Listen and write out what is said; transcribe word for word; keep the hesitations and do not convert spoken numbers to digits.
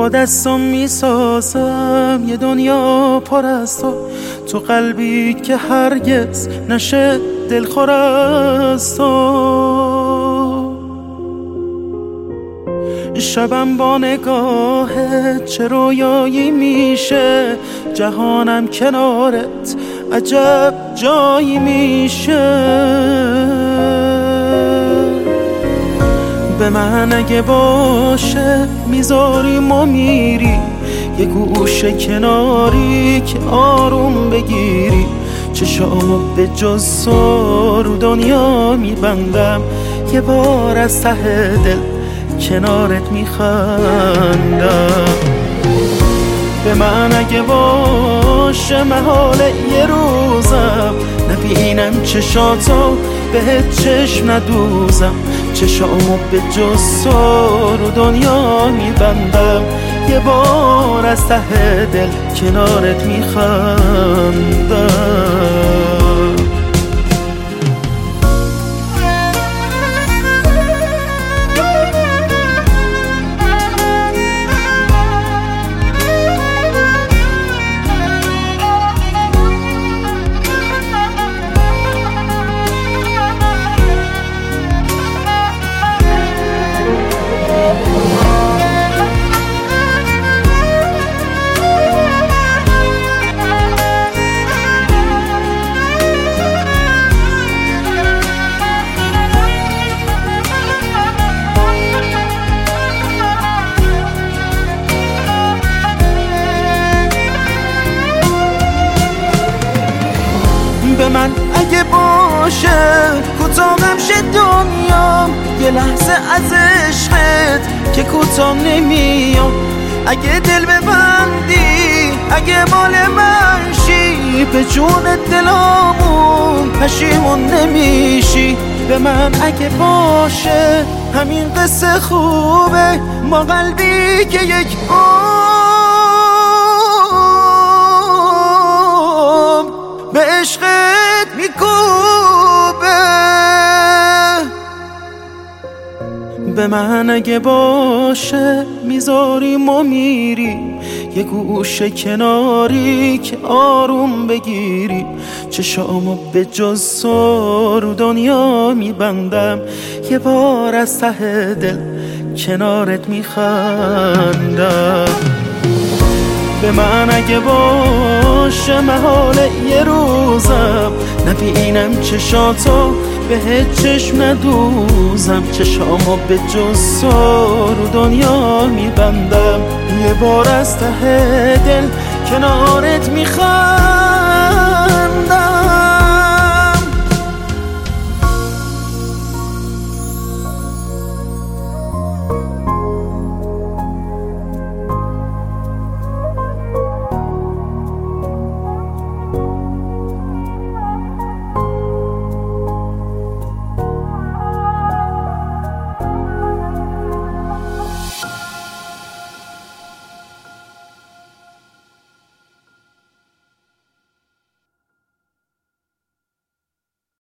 با دستم میسازم یه دنیا پر از تو، تو قلبی که هرگز نشه دلخور از تو. شبم با نگاهت چه رویایی میشه، جهانم کنارت عجب جایی میشه. به من اگه باشه میذاریم و میری یه گوشه کناری که آروم بگیری، چشامو به جز تو رو دنیا میبندم، یه بار از ته دل کنارت میخندم. به من اگه باشه محال یه روزم نبینم چشاتو بهت چشم ندوزم، چشامو به جز تو رو دنیا میبندم، یه بار از ته دل کنارت میخندم. به من اگه باشه کوتاهم شه دنیا، یه لحظه از عشقت که کوتاه نمیام. اگه دل ببندی اگه مال من شی، به جون دلامون پشیمون نمیشی. به من اگه باشه همین قصه خوبه، ما قلبی که یک عمر به عشقت میکوبه. به من اگه باشه میذاریم و میری یه گوشه کناری که آروم بگیری، چشامو به جز تو رو دنیا میبندم، یه بار از ته دل کنارت میخندم. به من اگه باشه محال یه روزم نبینم چشاتو بهت چشم ندوزم، چشامو به جز تو رو دنیا میبندم، یه بار از ته دل کنارت میخوام.